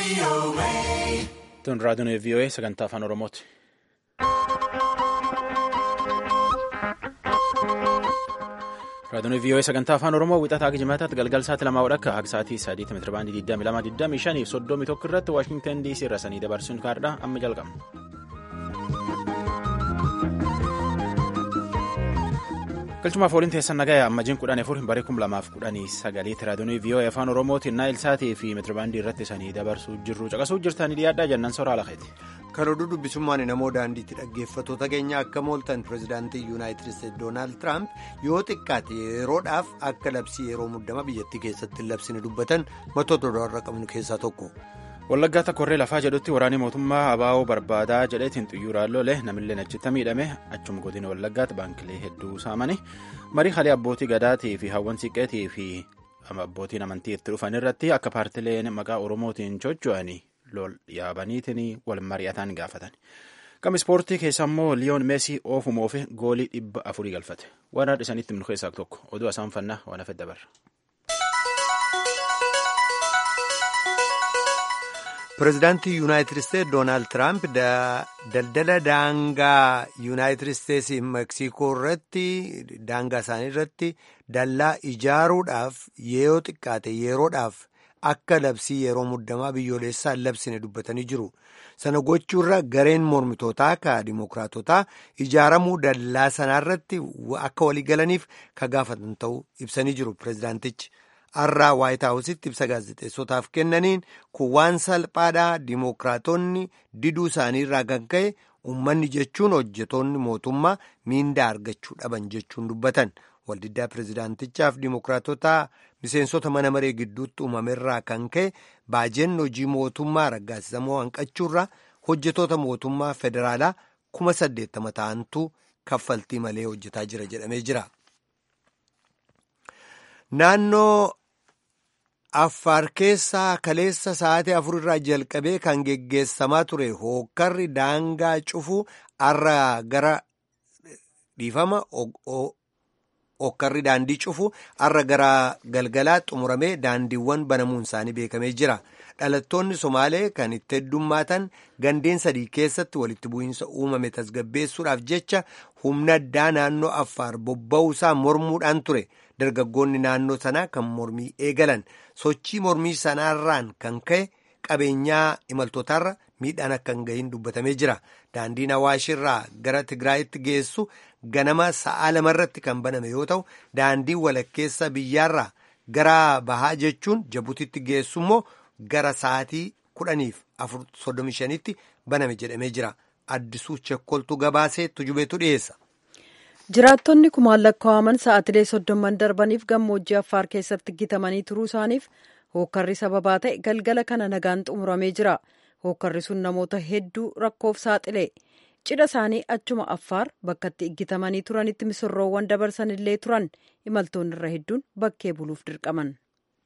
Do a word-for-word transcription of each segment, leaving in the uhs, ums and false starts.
Tun raadiyoon V O A sagantaa afaan Oromooti. Raadiyoon V O A sagantaa afaan Oromoo wixataa Jimaataatti galgal sa'aatii lamaa wadhakka akka sa'aatii sadiitti meetira baandii digdamii lama digdamii shanii fi soddomii tokko irratti Waashingtan D C irra sanii dabarsuun kaardhaa amma jalqabna. Galchumaaf waliin teessan nagaya ammajiin kudhan afur barii kum lamaaf kudhanii sagaliitti raadiyoon V O A afaan Oromootiin naayil saatii fi meetira baandii irratti sanii dabarsuu jirru caqasuu jirtanii dhiyaadhaa jennaan soraa lakeeti. Kan oduu dubbisummaan namoo daandiitti dhaggeeffattoota keenya akka mooltan pirezidaantii yuunaayitid isteetsi doonaald tiraamp yoo xiqqaate yeroodhaaf akka labsii yeroo muddama biyyattii keessatti labsine dubbatan matoota dolarra qabnu keessaa tokko. Wallaggaa takkorree lafaa jedhutti waraanni mootummaa abaa'oo barbaadaa jedheetiin xiyyooraan lole namillee achitti miidhame achuma godina wallaggaatti baankilee hedduu saamanii marii halee abbootii gadaatii fi hawwan siqqeetii fi abbootiin amantii itti dhufan irratti akka paartileen maqaa oromootiin chocho'anii lol yaabaniitiin wal mari'atan gaafatan. Gama ispoortii keessa immoo liyoon meesii oofuuf goolii dhibba afurii galfate waan haadhisanitti himnu keessaa tokko oduu asaanfannaa waan hafe dabarra. Pireezidaantii yuunaayitid isteetsi doonaald tiraamp daldala daangaa yuunaayitid isteetsii meeksikoo irratti daangaa isaanii irratti dallaa ijaaruudhaaf yoo xiqqaate yeroodhaaf akka labsii yeroo muddamaa biyyoolessaan labsine dubbatanii jiru. Sana gochuurra gareen mormitootaa ka dimookiraatotaa ijaaramuu dallaa sanaarratti akka walii galaniif ka gaafatan ta'uu ibsanii jiru pireezidaantichi. Har'aa Waayit Haawusitti ibsa gaazexeessotaaf kennaniin kun waan salphaadhaa dimookiraatonni diduu isaanii irraa kan ka'e uummanni jechuun hojjetoonni mootummaa miindaa argachuu dhaban jechuun dubbatan. Waldiddaa pireezidaantichaaf dimookiraatotaa miseensota mana maree gidduutti uumamerraa kan ka'e baajeen hojii mootummaa raggaasisamoo hanqachuurraa hojjetoota mootummaa federaalaa kuma saddeettama ta'antu kaffaltii malee hojjetaa jira jedhamee jira. Naannoo Affaar keessaa kaleessa sa'aatii afur irraa jalqabee kan geggeessamaa ture hookkarri daangaa cufuu har'a gara dhiifama hookkarri daandii cufuu har'a gara galgalaa xumuramee daandiiwwan banamuun isaanii beekamee jira. Dhalattoonni Somaalee kan itti heddummaatan gandeen sadii keessatti walitti bu'iinsa uumame tasgabbeessuudhaaf jecha humna addaa naannoo Affaar bobba'uusaa mormuudhaan ture. Dargaggoonni naannoo sanaa kan mormii eegalan sochii mormii sanaarraan kan ka'e qabeenyaa imaltootaarra miidhaan akka hin gahin dubbatamee jira. Daandiin Awaashirraa gara Tigraayitti geessu ganama sa'a lamarratti kan baname yoo ta'u daandiin walakkeessa biyyaarraa gara bahaa jechuun Jabutiitti geessu immoo gara sa'aatii kudhaniif afur soddomii shanitti baname jedhamee jira. Addisuu Chekkoltuu gabaasee tujubeetu dhiyeessa. Jiraattonni kumaan lakkaa'aman sa'aatilee soddomman darbaniif gammoojjii Affaar keessatti gitamanii turuu isaaniif hookkarri sababaa ta'e galgala kana nagaan xumuramee jira. Hookkarri sun namoota hedduu rakkoof saaxile. Cidha isaanii achuma Affaar bakka itti iggitamanii turanitti misirroowwan dabarsan illee turan imaltoonni irra hedduun bakkee buluuf dirqaman.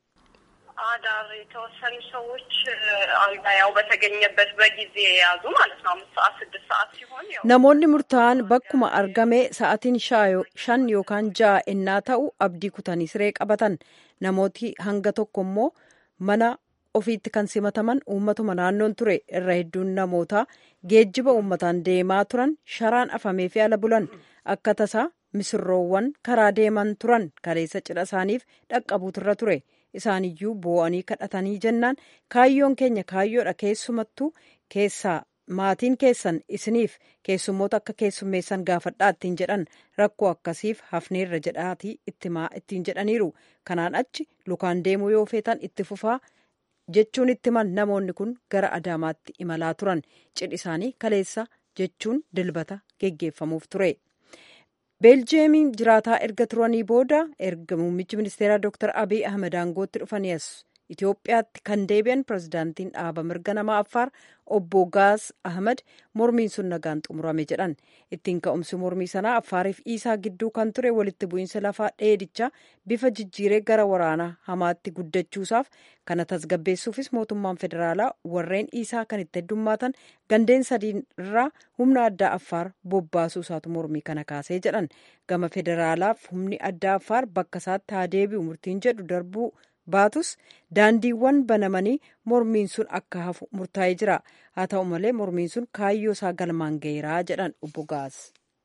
አዳር የተወሰኑ ሰዎች ያው በተገኘበት በጊዜ የያዙ ማለት ነው። አምስት ሰዓት ስድስት ሰዓት ሲሆን ያው namoonni murtaa'an bakkuma argame sa'aatiin shan yookaan ja'a ennaa ta'u abdii kutanii siree qabatan. Namooti hanga tokko immoo mana ofiitti kan simataman uummatuma naannoon ture. Irra hedduun namoota geejjiba uummataan deemaa turan sharaan afamee fi ala bulan. Akka tasaa misirroowwan karaa deeman turan kaleessa cidha isaaniif dhaqqabuutirra ture. Isaaniyyuu boo'anii kadhatanii jennaan kaayyoon keenya kaayyoodha keessumattuu keessaa maatiin keessan isiniif keessummoota akka keessummeessan gaafadhaa ittiin jedhan rakkoo akkasiif hafneerra jedhaatii ittiin jedhaniiru. Kanaan achi lukaan deemuu yoo feetan itti fufaa jechuun itti himan namoonni kun gara Adaamaatti imalaa turan. Cidhi isaanii kaleessa jechuun dilbata geggeeffamuuf ture. Beeljeemiin jiraataa erga turanii booda erga muummichi ministeeraa Dr. Abiy Ahmed aangootti dhufanii as Itoophiyaatti kan deebi'an pirezidaantiin dhaaba mirga namaa Affaar obbo Gaas Ahmed mormiin sun nagaan xumurame jedhan. Ittiin ka'umsi mormii sanaa Affaariif Iisaa gidduu kan ture walitti bu'iinsa lafaa dheedicha bifa jijjiiree gara waraanaa hamaatti guddachuusaaf kana tasgabbeessuufis mootummaan federaalaa warreen Iisaa kan itti heddummaatan gandeen sadiirraa humna addaa Affaar bobbaasuu isaatu mormii kana kaasee jedhan. Gama federaalaaf humni addaa Affaar bakka isaatti haa deebi'u murtiin jedhu darbuu baatus daandiiwwan banamanii mormiin sun akka hafu murtaa'ee jira. Haa ta'u malee mormiin sun kaayyoo isaa galmaan gaheeraa jedhan obbo Gaas.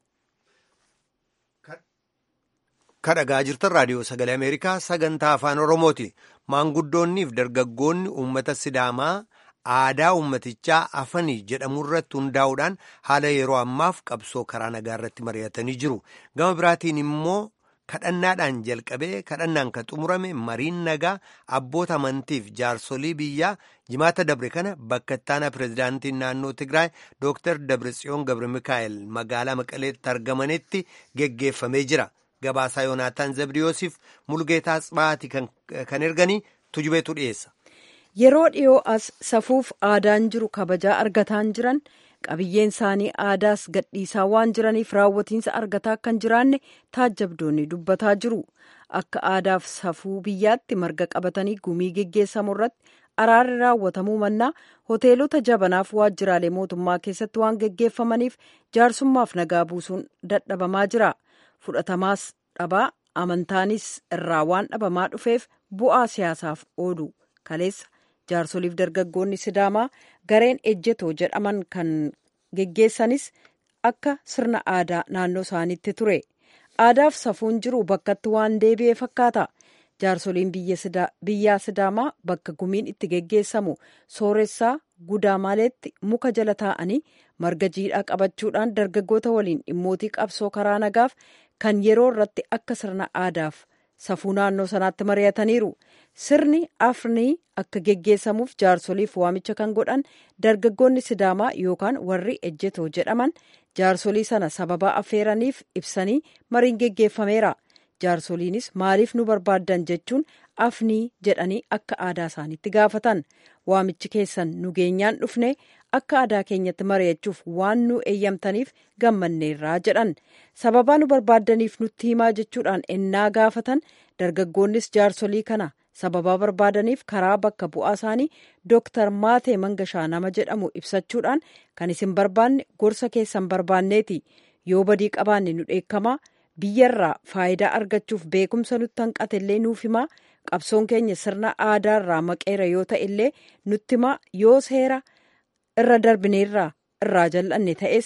Kadhagaa jirtan raadiyoo sagalee Ameerikaa sagantaa afaan Oromooti. Maanguddoonnii fi dargaggoonni uummata Sidaamaa aadaa uummatichaa afanii jedhamu irratti hundaa'uudhaan haala yeroo ammaaf qabsoo karaa nagaa irratti mari'atanii jiru. Gama biraatiin immoo kadhannaadhaan jalqabee kadhannaan kan xumurame mariin nagaa abboota amantiif jaarsolii biyyaa jimaata dabre kana bakka itti aanaa pirezidaantiin naannoo Tigraay Dooktar Dabratsiyoon Gabra Mikaa'el magaalaa Maqaleetti argamanitti geggeeffamee jira. Gabaasaa Yoonaataan Zabdiyoosiif Mulgeetaa Tsibaati kan erganii tujubeetu dhiyeessa. Yeroo dhiyoo as safuuf aadaan jiru kabajaa argataan jiran qabiyyeen isaanii aadaas gadhiisaa waan jiraniif raawwatiinsa argataa kan jiraanne taajjabdoonni dubbataa jiru. Akka aadaaf safuu biyyaatti marga qabatanii gumii geggeessamu irratti araarri raawwatamuu mannaa hoteelota jabanaaf waajjiraalee mootummaa keessatti waan geggeeffamaniif jaarsummaaf nagaa buusuun dadhabamaa jira. Fudhatamaas dhabaa amantaanis irraa waan dhabamaa dhufeef bu'aa siyaasaaf oolu kaleessa jaarsoliif dargaggoonni Sidaamaa gareen ejjetoo jedhaman kan geggeessanis akka sirna aadaa naannoo isaaniitti ture. Aadaaf safuun jiru bakkatti waan deebi'ee fakkaata. Jaarsoliin biyyaa Sidaamaa bakka gumiin itti geggeessamu sooressaa gudaa maaleetti muka jala taa'anii marga jiidhaa qabachuudhaan dargaggoota waliin dhimmootii qabsoo karaa nagaaf kan yeroo irratti akka sirna aadaaf safuu naannoo sanaatti mari'ataniiru. Sirni afnii akka geggeessamuuf jaarsoliif waamicha kan godhan dargaggoonni Sidaamaa yookaan warri ejjetoo jedhaman jaarsolii sana sababa affeeraniif ibsanii mariin geggeeffameera. Jaarsoliinis maaliif nu barbaaddan jechuun afnii jedhanii akka aadaa isaaniitti gaafatan. Waamichi keessan nu geenyaan dhufne akka aadaa keenyatti mari'achuuf waan nu eeyyamtaniif gammanneerraa jedhan. Sababaa nu barbaaddaniif nutti himaa jechuudhaan ennaa gaafatan dargaggoonnis jaarsolii kana sababaa barbaadaniif karaa bakka bu'aa isaanii Dooktar Maatee Mangashaa nama jedhamu ibsachuudhaan kan isin barbaanne gorsa keessan barbaanneeti. Yoo badii qabaanne nu dheekkamaa. Biyyarraa faayidaa argachuuf beekumsa nutti hanqatellee nuuf himaa. Qabsoon keenya sirna aadaarraa maqeera yoo ta'e illee nutti himaa. Yoo seera irra darbineerraa irraa jal'anne ta'es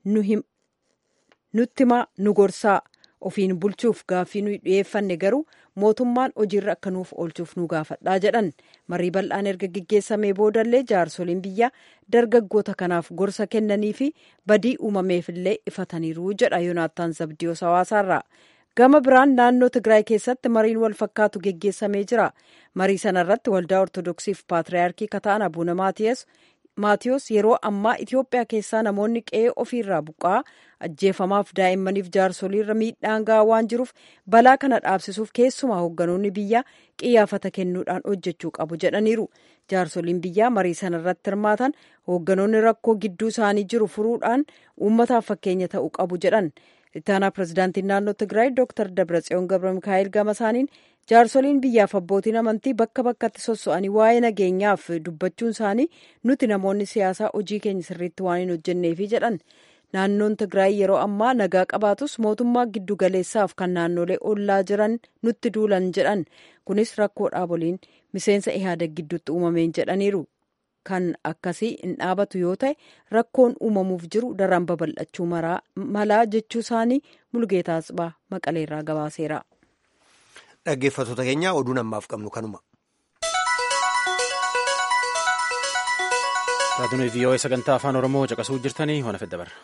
nutti himaa nu gorsaa. Ofiin bulchuuf gaaffii nuyi dhiyeeffanne garuu mootummaan hojiirra akka nuuf oolchuuf nu gaafadhaa jedhan. Marii bal'aan erga geggeessamee boodallee jaarsoliin biyyaa dargaggoota kanaaf gorsa kennanii fi badii uumameefillee ifataniiru jedha Yoonaataan Zabdiyoos hawaasaarraa. Gama biraan naannoo Tigraay keessatti mariin wal fakkaatu geggeessamee jira. Marii sanarratti waldaa Ortodoksiif Paatriyaarkii Kataan Abuuna Maatiyoos yeroo ammaa Itoophiyaa keessaa namoonni qe'ee ofiirraa buqqaa ajjeefamaaf daa'immaniif jaarsoliirra miidhaan gahaa waan jiruuf balaa kana dhaabsisuuf keessumaa hoogganoonni biyyaa qiyyaafata kennuudhaan hojjechuu qabu jedhaniiru. Jaarsoliin biyyaa marii sanarratti hirmaatan hoogganoonni rakkoo gidduu isaanii jiru furuudhaan uummataaf fakkeenya ta'uu qabu jedhan. Ittaanaa pirezidaantiin naannoo Tigraay Dooktar Dabratsiyoon Gabra Mikaa'el gama isaaniin jaarsoliin biyyaaf abbootiin amantii bakka bakkatti sosso'anii waa'ee nageenyaaf dubbachuun isaanii nuti namoonni siyaasaa hojii keenya sirriitti waan hin hojjenneefi jedhan. Naannoon Tigraay yeroo ammaa nagaa qabaatus mootummaa giddu galeessaaf kan naannolee ollaa jiran nutti duulan jedhan. Kunis rakkoo dhaaboliin miseensa Ihaadeg gidduutti uumameen jedhaniiru. Kan akkasii hin dhaabatu yoo ta'e rakkoon uumamuuf jiru daran babal'achuu malaa jechuu isaanii Mulgeetaa Tsibaa Maqaleerraa gabaaseera. Dhaggeeffattoota keenya oduun ammaaf qabnu kanuma. Raadiyoo V O A sagantaa afaan Oromoo caqasuu jirtanii hona fedda barra.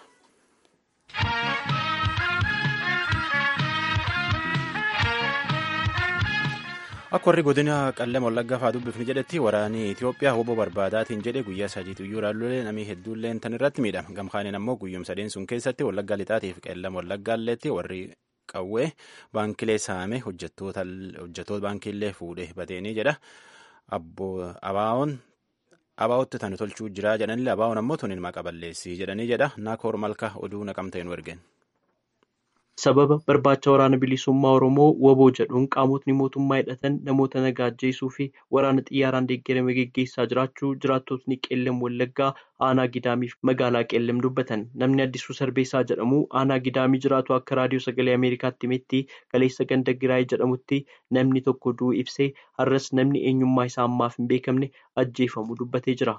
Akka warri godina Qellem Wallaggaa fa'aa dubbifni jedhetti waraanii Itoophiyaa hoboo barbaadaatiin jedhe guyyaa sadiitu iyyuu raallolee namni hedduullee tan irratti miidhama. Gamkaaniin ammoo guyyum sadeen sun keessatti Wallaggaa Lixaatii fi Qellem Wallaggaalleetti warri qawwee baankilee saame hojjettoota baankiillee fuudhee bateenii jedha. Abaawoon abaawootti tan tolchuu jira jedhanillee abaawoon ammoo tun ilma qaballeessii jedhanii jedha. Naakoor Malka oduu naqamtee nu ergeen. sababa barbaacha waraana bilisummaa Oromoo waboo jedhuun qaamotni mootummaa hidhatan namoota nagaa ajjeesuu fi waraana xiyyaaraan deeggarame geggeessaa jiraachuu jiraattotni Qeellam Wallaggaa aanaa Gidaamiif magaalaa Qeellam dubbatan. Namni Addisuu Sarbeessaa jedhamu aanaa Gidaamii jiraatu akka raadiyoo sagalee Ameerikaatti himetti kaleessa ganda Giraay jedhamutti namni tokko du'uu ibsee har'as namni eenyummaa isaa ammaaf hin beekamne ajjeefamuu dubbatee jira.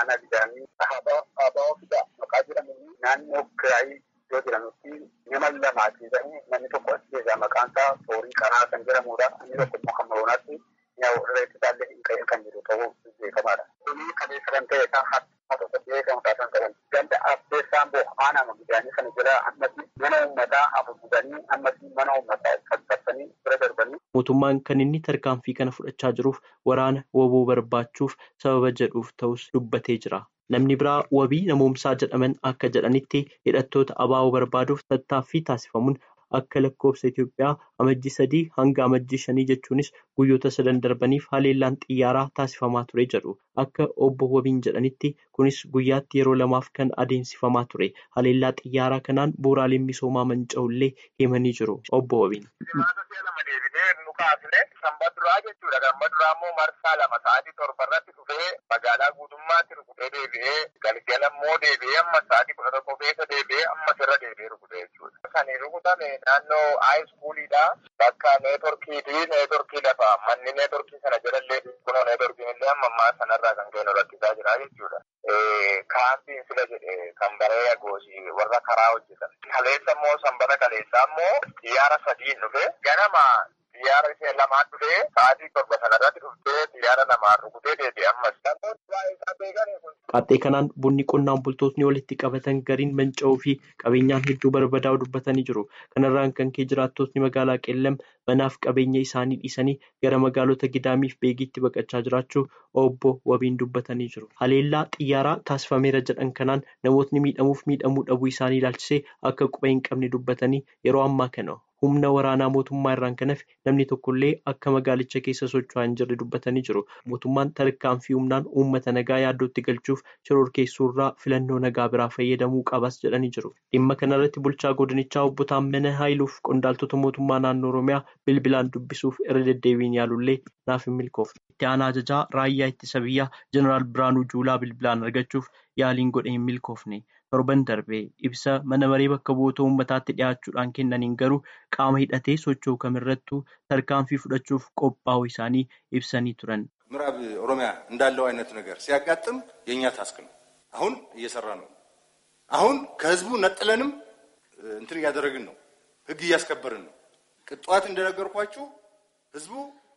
Naannoo Giraay yoo jedhamutti nama lamaati jedhanii namni tokko as keessaa maqaan isaa Toorii Kanaa kan jedhamudha. Inni tokko immoo kan Moroonaatti reetti isaallee hin ka'e kan jiru ta'uu beekamaadha. Kuni kaleessa kan ta'e isaa hattuma tokko beekamu taasisan qaban. Ganda Abbeessaan boo aanaa Gidaamii kana jala ammatti mana uummataa hafuudhanii ammatti mana uummataa qaqqabsanii bira darbanii. Mootummaan kan inni tarkaanfii kana fudhachaa jiruuf waraana waboo barbaachuuf sababa jedhuuf ta'us dubbatee jira. Namni biraa wabii namoomsaa jedhaman akka jedhanitti hidhattoota abaaboo barbaaduuf tattaaffii taasifamuun akka lakkoofsa Itoophiyaa amajjii sadii hanga amajjii shanii jechuunis guyyoota sadan darbaniif haleellaan xiyyaaraa taasifamaa ture jedhu. Akka obbo Wabiin jedhanitti kunis guyyaatti yeroo lamaaf kan adeemsifamaa ture. Haleellaa xiyyaaraa kanaan bu'uuraaleen misoomaa manca'ullee himanii jiru. Obbo Wabiin. Sanbaduraa jechuudha. Sanbaduraa immoo marsaa lama sa'aatii torba irratti dhufee magaalaa guutummaatti rukutee deebi'ee galgala immoo deebi'ee amma sa'aatii kudha tokko keessa deebi'ee amma sirra deebi'ee rukutee jechuudha. Kan rukutame naannoo haayiskuuliidha. Bakka neetworkiitii neetworkii lafa manni neetworkii sana jedhallee kunoo neetworkiin illee amma ammaa sanarraa kan ka'e rakkisaa jira jechuudha. Kaampiin sila jedhe kan baree agoosii warra karaa hojjetan. Kaleessa immoo sanbata kaleessaa immoo xiyyaara sadiin dhufe ganama. Xiyyaara ishee lamaan dhufee sa'aatii torba sanarratti dhuftee xiyyaara lamaan rukutee deebi'ee ammas. Qaxxee kanaan bunni qonnaan bultootni walitti qabatan gariin manca'uu fi qabeenyaan hedduu barbadaa'u dubbatanii jiru. Kanarraan kan ka'e jiraattotni magaalaa Qeellam manaaf qabeenya isaanii dhiisanii gara magaalota Gidaamiif Beegiitti baqachaa jiraachuu obbo Wabiin dubbatanii jiru. Haleellaa xiyyaaraa taasifameera jedhan kanaan namootni miidhamuuf miidhamuu dhabuu isaanii ilaalchisee akka quba hin qabne dubbatanii yeroo ammaa kana humna waraanaa mootummaa irraan kanaaf namni tokkollee akka magaalicha keessa socho'aa hin jirre dubbatanii jiru. Mootummaan tarkaanfii humnaan uummata nagaa yaaddootti galchuuf shororkeessuurraa filannoo nagaa biraa fayyadamuu qabas jedhanii jiru. Dhimma kanarratti bulchaa godinichaa obbo Taammana Haayiluuf qondaaltota mootummaa naannoo Oromiyaa bilbilaan dubbisuuf irra deddeebiin yaalullee naaf hin milkoofne. Itti aanaa ajajaa raayyaa ittisa biyyaa Jeneraal Biraanuu Juulaa bilbilaan argachuuf yaaliin godhe hin milkoofne. Torban darbee ibsa mana maree bakka bu'oota uummataatti dhiyaachuudhaan kennaniin garuu qaama hidhatee socho'u kamirrattuu tarkaanfii fudhachuuf qophaa'uu isaanii ibsanii turan. ምዕራብ ኦሮሚያ እንዳለው አይነት ነገር ሲያጋጥም የኛ ታስክ ነው። አሁን እየሰራ ነው። አሁን ከህዝቡ ነጥለንም እንትን እያደረግን ነው። ህግ እያስከበርን ነው። ቅጧት እንደነገርኳችሁ ህዝቡ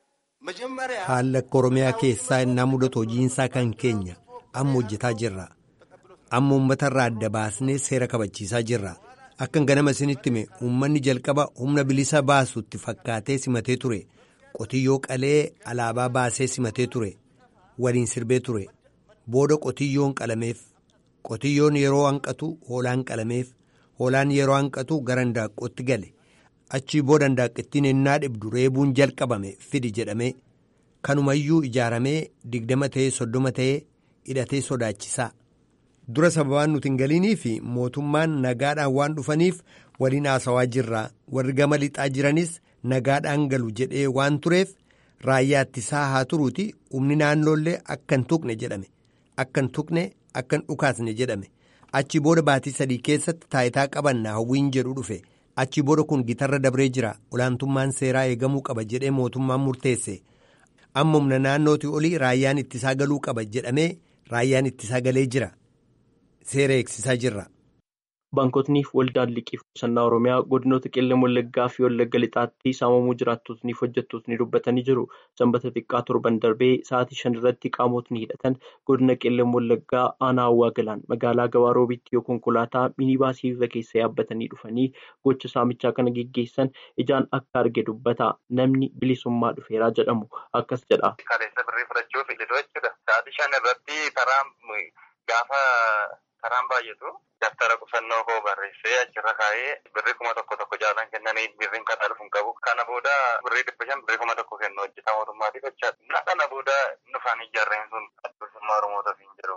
መጀመሪያ ሀለከ ኦሮሚያ ኬሳ እና ሙደቶ ጂንሳ kan keenya amma hojjetaa jirra. Amma uummatarraa adda baasnee seera kabachiisaa jirra. Akkan ganama isinitti hime uummanni jalqaba humna bilisa baasutti fakkaatee simatee ture. Qotiyyoo qalee alaabaa baasee simatee ture. Waliin sirbee ture. Booda qotiyyoon qalameef. Qotiyyoon yeroo hanqatu hoolaan qalameef. Hoolaan yeroo hanqatu gara handaaqqootti gale. Achii booda handaaqqittiin ennaa dhibdu reebuun jalqabame fidi jedhamee. Kanumayyuu ijaaramee digdama ta'ee soddoma ta'ee hidhatee sodaachisaa. Dura sababaan nuti hin galiinii fi mootummaan nagaadhaan waan dhufaniif waliin haasawaa jirra. Warri gama lixaa jiranis nagaadhaan galu jedhee waan tureef raayyaa ittisaa haa turuuti humni naannoollee akka hin tuqne jedhame. Akka hin tuqne akka hin dhukaasne jedhame. Achi booda baatii sadii keessatti taayitaa qabannaa hawwiin jedhu dhufe. Achi booda kun gitarra dabree jira. Olaantummaan seeraa eegamuu qaba jedhee mootummaan murteesse. Amma humna naannootii olii raayyaan ittisaa galuu qaba jedhamee raayyaan ittisaa galee jira. Seera eegsisaa jirra. Baankotniif waldaan liqii qusannaa Oromiyaa godinoota Qeellam Wallaggaa fi Wallagga Lixaatti saamamuu jiraattotniif hojjettootni dubbatanii jiru. Sanbata xiqqaa torban darbee sa'aatii shan irratti qaamotni hidhatan godina Qeellam Wallaggaa aanaa Hawwaa Galaan magaalaa Gabaa Roobitti yoo konkolaataa minibaasii irra keessa yaabbatanii dhufanii gocha saamichaa kana geggeessan ijaan akka arge dubbata. Namni bilisummaa dhufeeraa jedhamu akkas jedha. Sa'aatii shan irratti karaan gaafa karaan baay'atu daftara qusannoo koo barreessee achirra kaa'ee birrii kuma tokko tokko jaalan kennanii birriin kataa dhufuun qabu. Kana booda birrii dhibba shan birrii kuma tokko kennu hojjetaa mootummaatiif jechaadha. Kana booda dhufanii jarreen sun bilisummaa Oromootaaf hin jedhu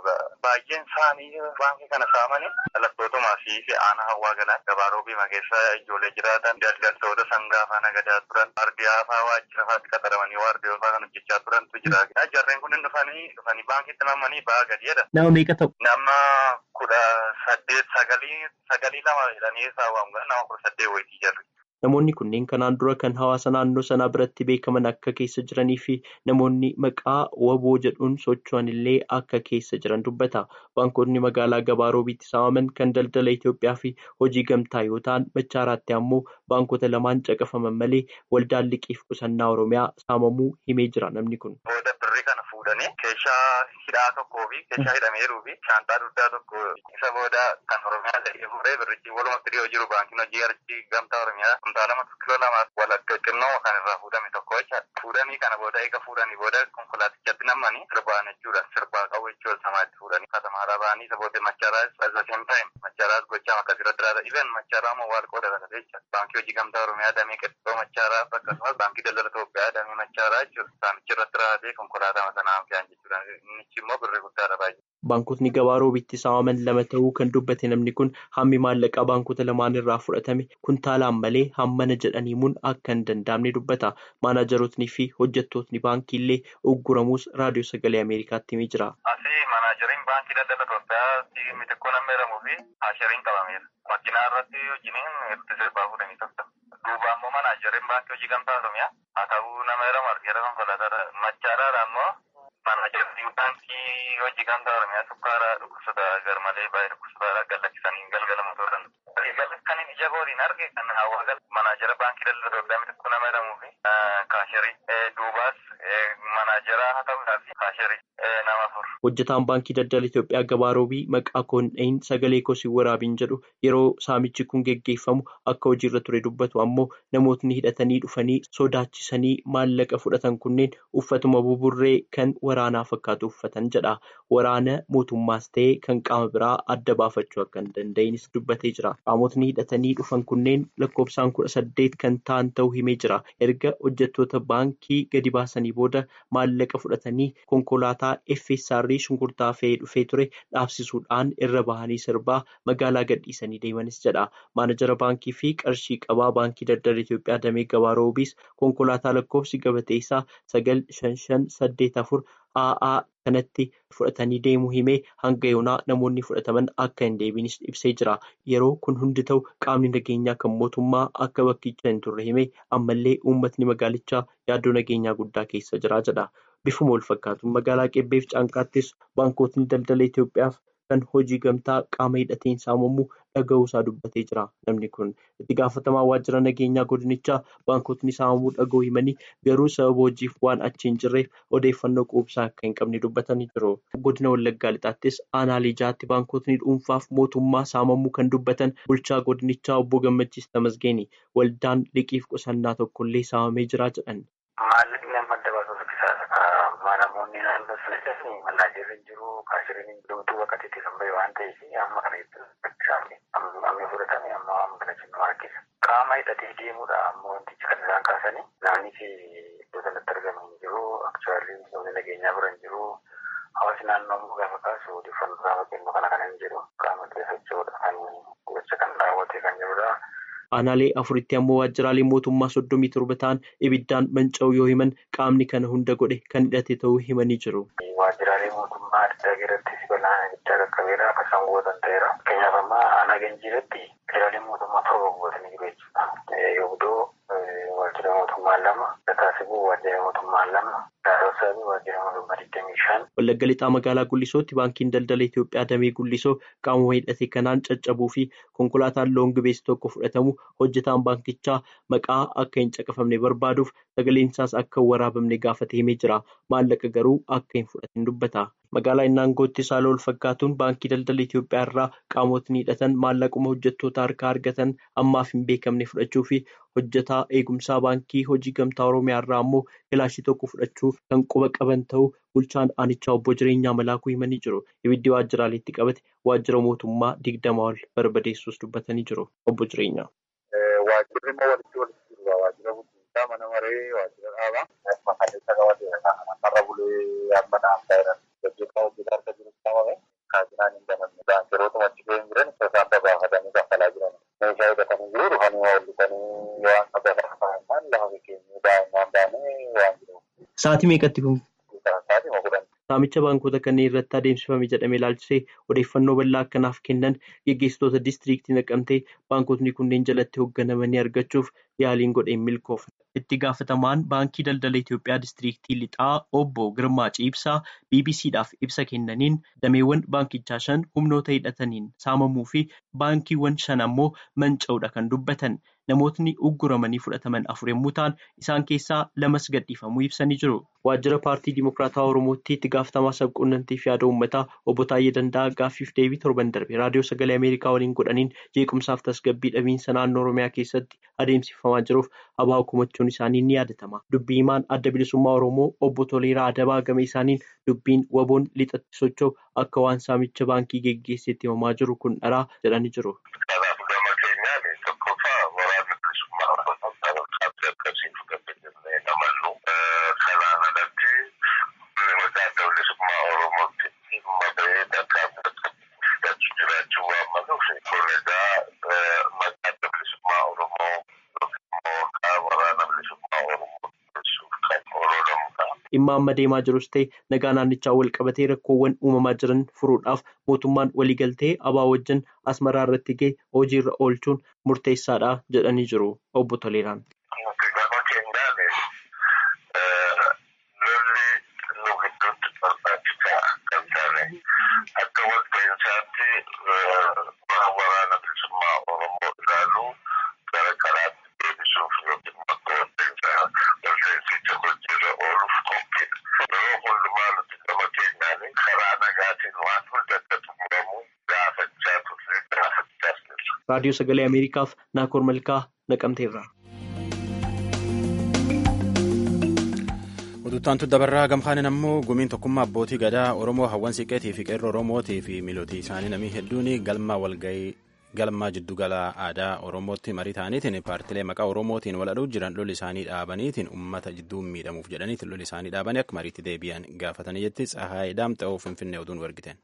baay'een isaanii baankii kana saamanii dhalattoota fi aanaa hawaa galaa gabaaroo biima keessa ijoollee jiraatan daldaltoota sangaa faana gadaa turan waardiyaa fa'aa waajjira fa'aatti qaxaramanii waardiyaa fa'aa kan hojjechaa turantu jira. Jarreen kun dhufanii dhufanii baankiitti namanii ba'aa gadiidha. Nama meeqa ta'u? Nama kudha saddeet sagalii sagalii lama jedhanii saawwamu nama kudha saddeet wayitii jarri. Namoonni kunneen kanaan dura kan hawaasa naannoo sanaa biratti beekaman akka keessa jiranii fi namoonni maqaa waboo jedhuun socho'an illee akka keessa jiran dubbata. Baankonni magaalaa Gabaaroobiitti saamaman kan daldala Itoophiyaa fi hojii gamtaa yoo ta'an Machaaraatti ammoo baankota lamaan caqafaman malee waldaan liqiif qusannaa Oromiyaa saamamuu himee jira namni kun. Booda birrii kana fuudhanii keeshaa hidhaa tokkoo fi keeshaa hidhameeruu fi shaantaa duddaa tokko isa booda kan Oromiyaa ta'ee fuudhee birrichi walumatti dhiyoo jiru baankiin hojii archii gamtaa Oromiyaa lama kilo lama walakka xinnoo kan irraa fuudhame tokko jecha fuudhanii kana booda eega fuudhanii booda konkolaatichatti namanii sirbaan jechuudha sirbaa qabu jechuudha samaatti fuudhanii katamaadhaa ba'anii isa booda machaaraas at the same time machaaraas gochaa akkasirra diraata even machaaraa moo waal qooda kana jecha baankii hojii gamtaa Oromiyaa damee qexxoo machaaraa akkasumas baankii daldala Itoophiyaa damee machaaraa jechuudha saamichi irratti raatee konkolaataa sanaan fe'an jechuudha innichi immoo birrii guddaadha baay'ee. Baankotni Gabaaroobiitti saamaman lama ta'uu kan dubbate namni kun hammi maallaqaa baankota lamaan irraa fudhatame kuntaalaan malee hammana jedhanii himuun akka hin danda'amne dubbata. Maanaajarootni fi hojjettootni baankii illee ugguramuus raadiyoo sagalee Ameerikaatti himee jira. Asii maanaajariin baankii daldala Itoophiyaa mitikkoo nama jedhamuu fi haashariin qabameera. Makiinaa irratti hojiin itti sirbaa fuudhanii tokko. Duuba ammoo maanaajariin baankii hojii gamtaa Oromiyaa haa ta'uu nama jedhamu argeera konkolaataa machaaraadha ammoo maanaajariin baankii hojii gamtaa Oromiyaa sukkaaraa dhukkubsata garmalee baay'ee dhukkubsata gallachiisanii galgalamu turan. Kan inni ija booriin arge kan hawaa manaajara baankii daldala Itoophiyaa mitikkoo nama jedhamuu fi kaasherii duubaas manaajara haa ta'uudhaaf kaasherii nama afur. Hojjetaan baankii daldala Itoophiyaa Gabaaroobii maqaa koon dhayin sagalee kosii waraabiin jedhu yeroo saamichi kun geggeeffamu akka hojiirra ture dubbatu ammoo namootni hidhatanii dhufanii sodaachisanii maallaqa fudhatan kunneen uffatuma buburree kan waraanaa fakkaatu uffatan jedha. Waraana mootummaas ta'ee kan qaama biraa adda baafachuu akka hin danda'inis dubbatee jira. Qaamotni hidhatanii dhufan kunneen lakkoofsaan kudha saddeet kan ta'an ta'uu himee jira. Erga hojjettoota baankii gadi baasanii booda maallaqa fudhatanii konkolaataa F S R shunkurtaa fe'ee dhufee ture dhaabsisuudhaan irra bahanii sirbaa magaalaa gadhiisanii deemanis jedha. Maanajara baankii fi qarshii qabaa baankii daldala Itoophiyaa damee Gabaaroobiis konkolaataa lakkoofsi gabatee isaa sagal shan shan saddeet afur A A kanatti fudhatanii deemuu himee hanga yoonaa namoonni fudhataman akka hin deebinis ibsee jira. Yeroo kun hundi ta'u qaamni nageenyaa kan mootummaa akka bakkicha hin turre himee ammallee uummatni magaalichaa yaaddoo nageenyaa guddaa keessa jira jedha. Bifuma wal fakkaatuun magaalaa Qebbeef Caanqaattis baankotni daldala Itoophiyaaf kan hojii gamtaa qaama hidhateen saamamuu dhaga'uusaa dubbatee jira. Namni kun itti gaafatamaa waajjira nageenyaa godinichaa baankotni saamamuu dhaga'uu himanii garuu sababa hojiif waan achi hin jirreef odeeffannoo quubsaa akka hin qabne dubbatanii jiru. Godina Wallaggaa Lixaattis aanaalee jaatti baankotni dhuunfaaf mootummaa saamamuu kan dubbatan bulchaa godinichaa obbo Gammachiis Tamasgeeni waldaan liqiif qusannaa tokkollee saamamee jira jedhan. Namoonni naannoo sanatti manaajirri jiru kaashiriin dhumtuu bakka itti kan bahe waan ta'eef amma kana itti amma fudhatame amma amma kana jennu harkisa. Qaama hidhatee deemuudha ammoo wantichi kan isaan kaasanii naannii fi iddoo sanatti argamu hin jiru aktuwaalii humni nageenyaa bira hin jiru hawaasni naannoo immoo gaafa kaasu odeeffannoo gaafa kennu kana kana hin jiru qaama keessatti kan gocha kan raawwatee kan jirudha. Aanaalee afuritti ammoo waajjiraalee mootummaa soddomii torba ta'an ibiddaan manca'uu yoo himan qaamni kana hunda godhe kan hidhate ta'uu himanii jiru. Waajjiraalee mootummaa adda irratti balaan ibiddaa qaqqabeera akkasaan gootan ta'eera. Fakkeenyaaf amma aanaa Ganjiirratti waajjiraalee mootummaa torba gootanii jiru jechuudha. Yoobdoo waajjira mootummaa lama, Taasifuu waajjira mootummaa lama, Daarosaa waajjira mootummaa digdamii shan. Wallagga Lixaa magaalaa Gullisootti baankiin daldala Itoophiyaa damee Gullisoo qaamuma hidhate kanaan caccabuu fi konkolaataan loongibees tokko fudhatamu hojjetaan baankichaa maqaa akka hin caqafamne barbaaduuf sagaleen isaas akka hin waraabamne gaafate himee jira. Maallaqa garuu akka hin fudhatin dubbata. Magaalaa Innaangootti saala wal fakkaatuun baankii daldala Itoophiyaa irraa qaamotni hidhatan maallaquma hojjettoota harkaa argatan ammaaf hin beekamne fudhachuu fi hojjetaa eegumsaa baankii hojii gamtaa Oromiyaa irraa ammoo kilaashii tokko fudhachuu kan quba qaban ta'uu bulchaan aanichaa obbo Jireenyaa Malaakuu himanii jiru. Ibiddi waajjiraaleetti qabate waajjira mootummaa digdama ol barbadeessuus dubbatanii jiru. Obbo Jireenyaa. Waajjirri immoo walitti walitti jiru. Waajjira guddisaa mana maree waajjira dhaabaa. Maqaan isa qabatee marra bulee amma naaf ta'edha. Hojjetaa hojjetaa harka jiru qabame. Sa'aatii meeqatti kun? Saamicha baankota kanneen irratti adeemsifame jedhame ilaalchisee odeeffannoo bal'aa akkanaaf kennan geggeessitoota diistiriiktii Naqamtee baankotni kunneen jalatti hoogganamanii argachuuf yaaliin godheen milkoofne. Itti gaafatamaan baankii daldala Itoophiyaa diistiriiktii lixaa obbo Girmaa Ciibsaa B B C'dhaaf ibsa kennaniin dameewwan baankichaa shan humnoota hidhataniin saamamuu fi baankiiwwan shan ammoo manca'uudha kan dubbatan. Namootni ugguramanii fudhataman afur yommuu ta'an isaan keessaa lamas gadhiifamuu ibsanii jiru. Waajjira paartii Dimokiraataa Oromootti itti gaafatamaa sabquunnamtii fi yaada uummataa obbo Taayyee Danda'aa gaaffiif deebii torban darbe raadiyoo sagalee Ameerikaa waliin godhaniin jeequmsaaf tasgabbii dhabiinsa naannoo Oromiyaa keessatti adeemsifamaa jiruuf abaa'uu kumachuun isaanii ni yaadatama. Dubbii himaan adda bilisummaa Oromoo obbo Toleeraa Adabaa gama isaaniin dubbiin waboon lixatti socho'u akka waan saamicha baankii geggeesseetti himamaa jiru kun dharaa jedhanii jiru. Dhimma amma deemaa jirus ta'e nagaa naannichaa wal qabatee rakkoowwan uumamaa jiran furuudhaaf mootummaan waliigaltee abaa wajjin asmaraa irratti ga'e hojiirra oolchuun murteessaadha jedhanii jiru obbo Toleeraan. Raadiyoo Sagalee Ameerikaaf Naakoor Malkaa Naqamteerraa. Ututtaantu dabarraa gamkaaniin ammoo gumiin tokkummaa abbootii gadaa Oromoo hawwan siqeetii fi qeerroo Oromootii fi miilootii isaanii namii hedduun galma walgahii galma jiddugala aadaa Oromootti marii ta'aniitiin paartilee maqaa Oromootiin waladhuu jiran lolli isaanii dhaabaniitiin uummata jidduu miidhamuuf jedhaniitiin lolli isaanii dhaabanii akka mariitti deebi'an gaafatanii jetti Tsahaayii Daamxa'oo Finfinnee oduun wargiten.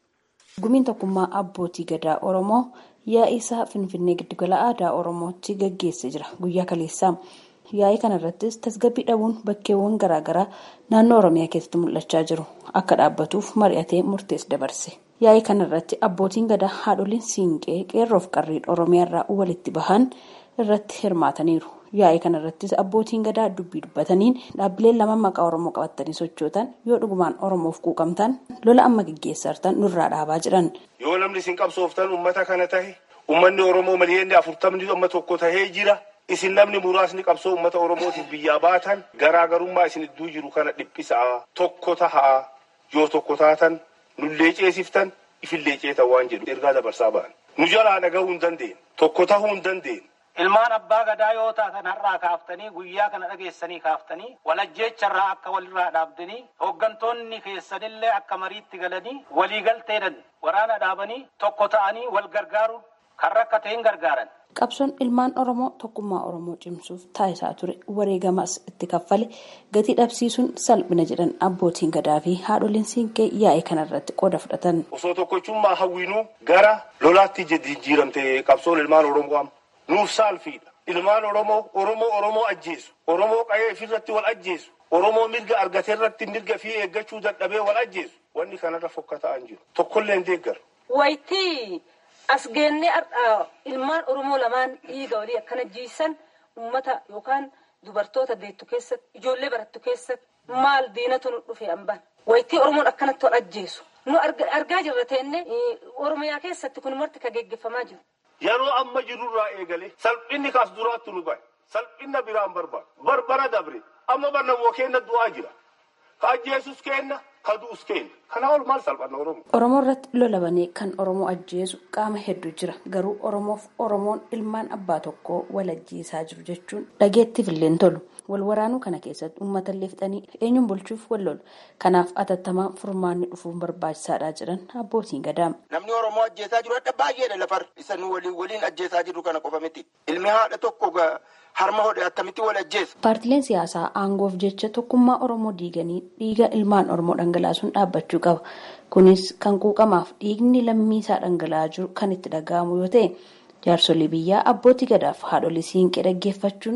Gumiin tokkummaa abbootii gadaa Oromoo yaa'ii isaa Finfinnee giddugala aadaa Oromootti gaggeessee jira guyyaa kaleessaa. Yaa'ii kanarrattis tasgabbii dhabuun bakkeewwan garaagaraa naannoo Oromiyaa keessatti mul'achaa jiru akka dhaabbatuuf mari'atee murtees dabarse. Yaa'ii kanarratti abbootiin gadaa haadholiin siinqee qeerroof qarreen Oromiyaarraa walitti bahan irratti hirmaataniiru. Yaa'ii kanarrattis abbootiin gadaa dubbii dubbataniin dhaabbileen lama maqaa Oromoo qabatanii sochootan yoo dhugumaan Oromoof quuqamtan lola amma gaggeessartan nurraa dhaabaa jiran. Yoo namni isin qabsooftan uummata kana tahe uummanni Oromoo miliyoonni afurtamni amma tokko tahee jira. Isin namni muraasni qabsoo uummata Oromootiif biyyaa baatan garaagarummaa isin iddoo jiru kana dhiphisaa tokko tahaa yoo tokko taatan nullee ceesiftan ifillee ceetan waan jedhu ergaa dabarsaa ba'an. Nu jalaa dhagahuu hin dandeenye tokko tahuu hin dandeenye. Ilmaan abbaa gadaa yoo taatan har'aa kaaftanii guyyaa kana dhageessanii kaaftanii walajjeecharraa akka walirraa dhaabdanii hooggantoonni keessanillee akka mariitti galanii waliigalteedhaan waraana dhaabanii tokko ta'anii wal gargaaruun kan rakkate hin gargaaran. Qabsoon ilmaan Oromoo tokkummaa Oromoo cimsuuf taasisaa ture wareegamaas itti kaffale gatii dhabsiisuun salphina jedhan abbootiin gadaa fi haadholiin siinqee yaa'ii kanarratti qooda fudhatan. Osoo tokkochummaa hawwiinuu gara lolaatti jijjiiramte qabsoon ilmaan Oromoo nuuf saalfiidha. Ilmaan Oromoo Oromoo Oromoo ajjeesu. Oromoo qayee ofirratti wal ajjeesu. Oromoo mirga argatee irratti mirga fi eeggachuu dadhabee wal ajjeesu. Wanni kanarra fokkataa hin jiru. Tokkollee hin deeggaru. Wayitii as geennee ilmaan Oromoo lamaan dhiiga walii akkana jiisan uummata yookaan dubartoota deettu keessatti ijoollee barattu keessatti maal diinatu nu dhufe hambaan. Wayitii Oromoon akkanatti wal ajjeesu. Nu argaa jirra teenne Oromiyaa keessatti kun marti kan geggeeffamaa jiru. Yeroo amma jirurraa eegalee salphinni kaas duraatti nu bahe salphinna biraan barbaada barbara dabre amma barnamoo kenna du'aa jira ka ajjeesus kenna ka du'us kenna kana ol maal salphanna Oromoo. Oromoo irratti lolabanii kan Oromoo ajjeesu qaama hedduu jira garuu Oromoof Oromoon ilmaan abbaa tokkoo wal ajjeesaa jiru jechuun dhageettiif illee tolu wal waraanuu kana keessatti uummata illee fixanii eenyuun bulchuuf wal lolu kanaaf atattamaan furmaanni dhufuun barbaachisaadha jedhan abbootiin gadaa. Namni Oromoo ajjeesaa jiru adda baay'eedha lafar isa nu waliin waliin ajjeesaa jiru kana qofa miti ilmi haadha tokko harma hodhe attamitti wal ajjeesa. Paartileen siyaasaa aangoof jecha tokkummaa Oromoo diiganii dhiiga ilmaan Oromoo dhangalaasuun dhaabbachuu qaba. Kunis kan quuqamaaf dhiigni lammiisaa dhangala'aa jiru kan itti dhaga'amu yoo ta'e jaarsolii biyyaa abbootii gadaaf haadholii siinqee dhaggeeffachuun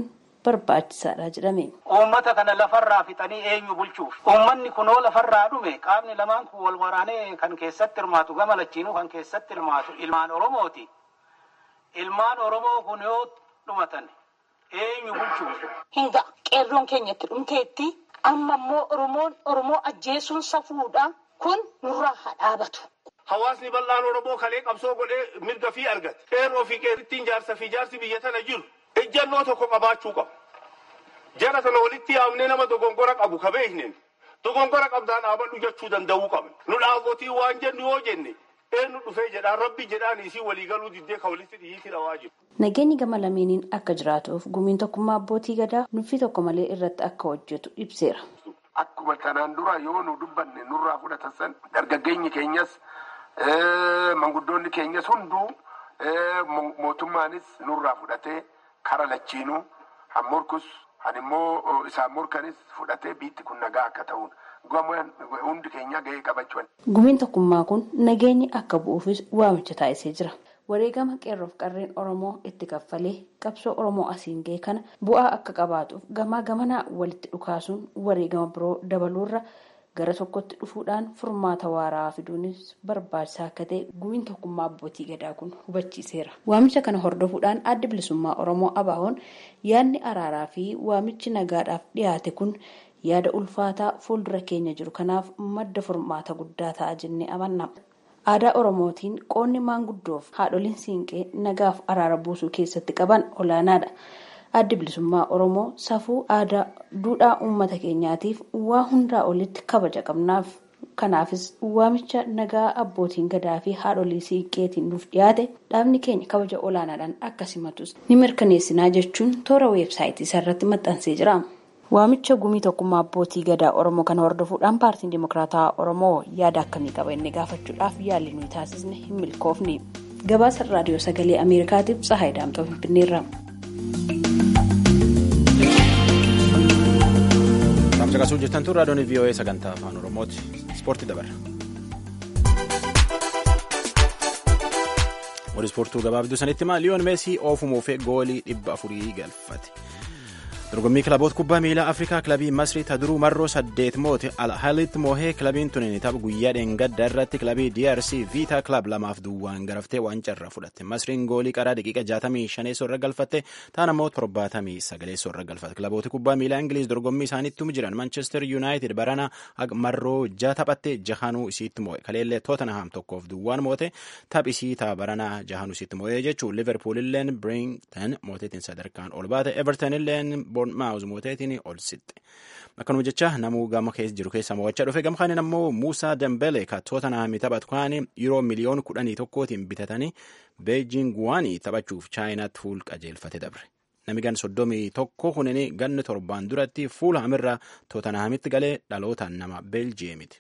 barbaachisaadha jedhame. Uummata kana lafarraa fixanii eenyu bulchuuf? Uummanni kunoo lafarraa dhume qaamni lamaan kun wal waraanee kan keessatti hirmaatu gama lachiinuu kan keessatti hirmaatu ilmaan Oromooti. Ilmaan Oromoo kun yoo dhumatan eenyu bulchuuf? Hinga qeerroon keenyatti dhumteetti amma immoo Oromoon Oromoo ajjeesuun safuudha kun nurraa haa dhaabatu. Hawaasni bal'aan Oromoo kalee qabsoo godhee mirga fi argate. Qeerroo fi qeerrittiin jaarsa fi jaarsi biyya tana jiru ejjannoo tokko qabaachuu qabu. Jara sana walitti yaamnee nama dogongora qabu ka beekneen dogongora qabdaan dhaabadhu jechuu danda'uu qabna. Nu dhaabotii waan jennu yoo jenne eenyu dhufee jedhaan rabbi jedhaan isii waliigaluu diddee ka walitti dhiyyiitti dhawaa jiru. Nageenyi gama lameeniin akka jiraatuuf gumiin tokkummaa abbootii gadaa nuffii tokko malee irratti akka hojjetu ibseera. Akkuma kanaan dura yoo nu dubbanne nurraa fudhatan san dargaggeenyi keenyas manguddoonni keenyas hunduu mootummaanis nurraa fudhatee kara lachiinuu han morkus han immoo isaan morkanis fudhatee biitti kun nagaa akka ta'uun hundi keenya gahee qabachuun. Gumiin tokkummaa kun nageenyi akka bu'uufis waamicha taasisee jira. Wareegama qeerroof qarreen Oromoo itti kaffalee qabsoo Oromoo asiin ga'e kana bu'aa akka qabaatuuf gamaa gamanaa walitti dhukaasuun wareegama biroo dabaluurra gara tokkotti dhufuudhaan furmaata waaraa fiduunis barbaachisaa akka ta'e gumiin tokkummaa abbootii gadaa kun hubachiiseera. Waamicha kana hordofuudhaan adda bilisummaa Oromoo A B O N yaadni araaraa fi waamichi nagaadhaaf dhiyaate kun yaada ulfaataa fuuldura keenya jiru kanaaf madda furmaata guddaa ta'a jennee amanna. Aadaa Oromootiin qoonni maanguddoof haadholiin siinqee nagaaf araara buusuu keessatti qaban olaanaadha. Addi bilisummaa Oromoo safuu aadaa duudhaa uummata keenyaatiif waa hundaa olitti kabaja qabnaaf. Kanaafis waamicha nagaa abbootiin gadaa fi haadholii siiqqeetiin nuuf dhiyaate dhaabni keenya kabaja olaanaadhaan akka simatus ni mirkaneessinaa jechuun toora weebsaayitii isaarratti maxxansee jira. Waamicha gumii tokkummaa abbootii gadaa Oromoo kana hordofuudhaan paartiin Dimokiraataa Oromoo yaada akkamii qaba inni gaafachuudhaaf yaalii nuyi taasisne hin milkoofne. Gabaasa raadiyoo sagalee Ameerikaatiif Tsahaay Daamxoo Finfinneerra. Sagantaa jirtan tun raadiyoon V O A sagantaa afaan Oromooti. Ispoortii dabarra. Warri ispoortuu gabaabduu sanitti himaa Liyoon Meesii oofumuufee goolii dhibba afurii galfate. Dorgommii kilaboota kubbaa miilaa Afrikaa kilabii Masrii Taduruu Marroo saddeet moote Al-Halitti moohee kilabiin tuniin tapha guyyaa dheengadda irratti kilabii D R C Vita Club lamaaf duwwaan garaftee waancarra fudhatte. Masriin goolii qaraa daqiiqa jaatamii shaneessoo irra galfatte taan ammoo torbaatamii sagaleessoo irra galfatte. Kilaboota kubbaa miilaa Ingiliiz dorgommii isaaniitti jiran Manchester United barana marroo jaha taphatte jahanuu isiitti moo'e. Kaleellee Tottenham tokkoof duwwaan moote taph isii taa barana jahanuu isiitti moo'e jechuun Liverpool illeen Brighton mooteetiin sadarkaan ol baate. Everton illeen Bournemouth mooteetiin ol sixxe. Akkanuma jecha namuu gama keessa jiru keessa mo'achaa dhufe gama kaaniin ammoo Muusaa Dembele ka Tottenham taphatu kaanii yeroo miliyoona kudhanii tokkootiin bitatanii Beijing Guwaanii taphachuuf Chaayinaatti fuul qajeelfate dabre. Nami gan soddomii tokko kunini ganni torbaan duratti fuula hamirraa Tottenhamitti galee dhalootaan nama Beeljiyeemiti.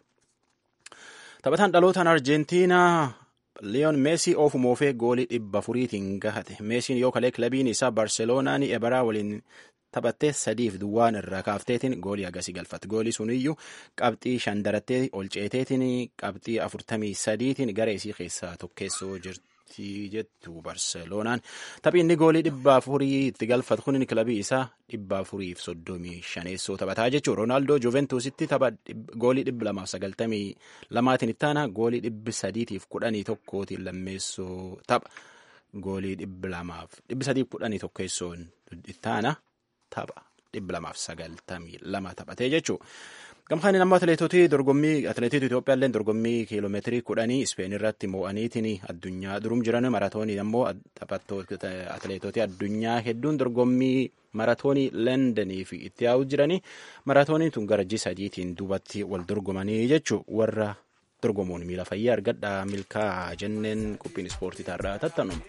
Taphataan dhalootaan Arjentiinaa Liyoon Meesii oofumoofee goolii dhibba afuriitiin gahate. Meesiin yoo kalee kilabiin isaa Barseloonaan ebaraa waliin taphattee sadiif duwwaan irraa kaafteetiin goolii agasii galfatte. Goolii suniyyuu qabxii shan darattee ol ceeteetiin qabxii afurtamii sadiitiin gara isii keessaa tokkeessoo jirti jettu Barseloonaan. Taphii inni goolii dhibba afurii itti galfatu kun kilabii isaa dhibba afuriif soddomii shaneessoo taphataa jechuudha. Roonaaldoo Juventusitti tapha goolii dhibba lamaaf sagaltamii lamaatiin ittaana goolii dhibbi sadiitiif kudhanii tokkootiin lammeessoo tapha. Goolii dhibba lamaaf dhibbi sadiif kudhanii tokkeessoon ittaana. Tapha dhibba lamaaf sagaltamii lama taphatee jechuudha. Gamkaaniin ammoo atileetotii dorgommii atileetii Itoophiyaa illee dorgommii kiiloomeetirii kudhanii Ispeen irratti moo'aniitiin addunyaa durum jiran maratoonii ammoo taphattoota atileetotii addunyaa hedduun dorgommii maratoonii Londoniif itti yaa'u jiranii maratooniin tun gara ji sadiitiin duubatti wal dorgomanii jechuudha. Warra dorgomuun miila fayyaa argadhaa milkaa jenneen qophiin ispoortii taarraa tattanuma.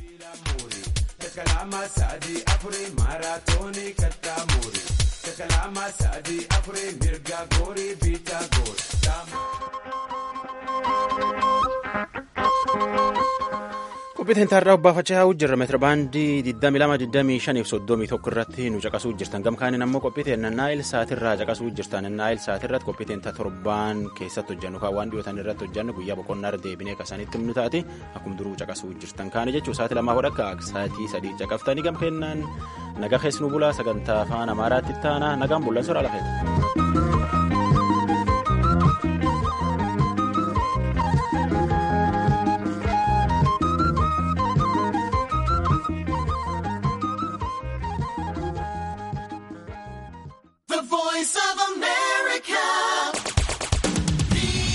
Kalama sadi afure maratoni katamuri. Kalama sadi afure mirga gori bita gori. qophiitiin taarraa obbaafachaa yaa'uu jirra meetira baandii digdamii lama digdamii shanii fi soddomii tokko irratti nu caqasuu jirtan gamkaaniin ammoo qophiitiin naayil saatirraa caqasuu jirtan naayil saatirratti qophiitiin torbaan keessatti hojjannu kan waan dhiyootan irratti hojjannu guyyaa boqonnaa deebinee kasanitti nu taate akkuma duruu caqasuu jirtan kaani jechuun sa'aatii lamaa hodha akka sa'aatii sadii caqaftanii gamkeennan nagaa keessi nu bulaa sagantaa afaan amaaraatti taana nagaan bulaa sora lafeeti.